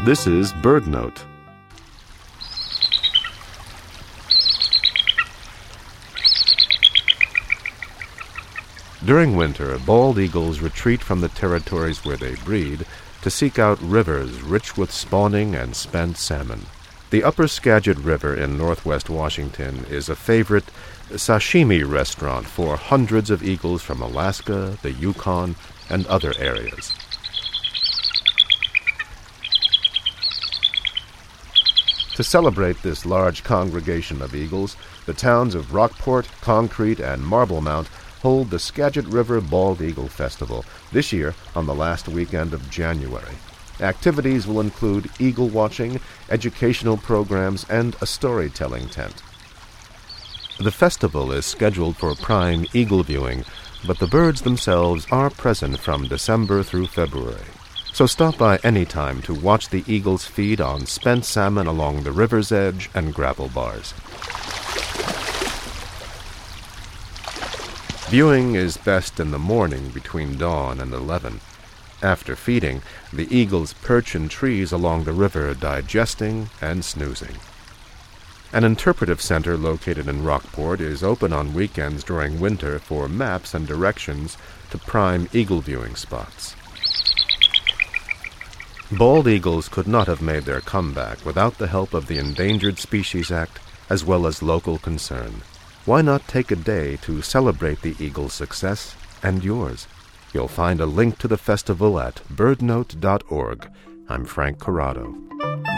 This is BirdNote. During winter, bald eagles retreat from the territories where they breed to seek out rivers rich with spawning and spent salmon. The Upper Skagit River in northwest Washington is a favorite sashimi restaurant for hundreds of eagles from Alaska, the Yukon, and other areas. To celebrate this large congregation of eagles, the towns of Rockport, Concrete, and Marblemount hold the Skagit River Bald Eagle Festival, this year on the last weekend of January. Activities will include eagle watching, educational programs, and a storytelling tent. The festival is scheduled for prime eagle viewing, but the birds themselves are present from December through February. So stop by any time to watch the eagles feed on spent salmon along the river's edge and gravel bars. Viewing is best in the morning between dawn and 11. After feeding, the eagles perch in trees along the river, digesting and snoozing. An interpretive center located in Rockport is open on weekends during winter for maps and directions to prime eagle viewing spots. Bald eagles could not have made their comeback without the help of the Endangered Species Act as well as local concern. Why not take a day to celebrate the eagle's success and yours? You'll find a link to the festival at birdnote.org. I'm Frank Corrado.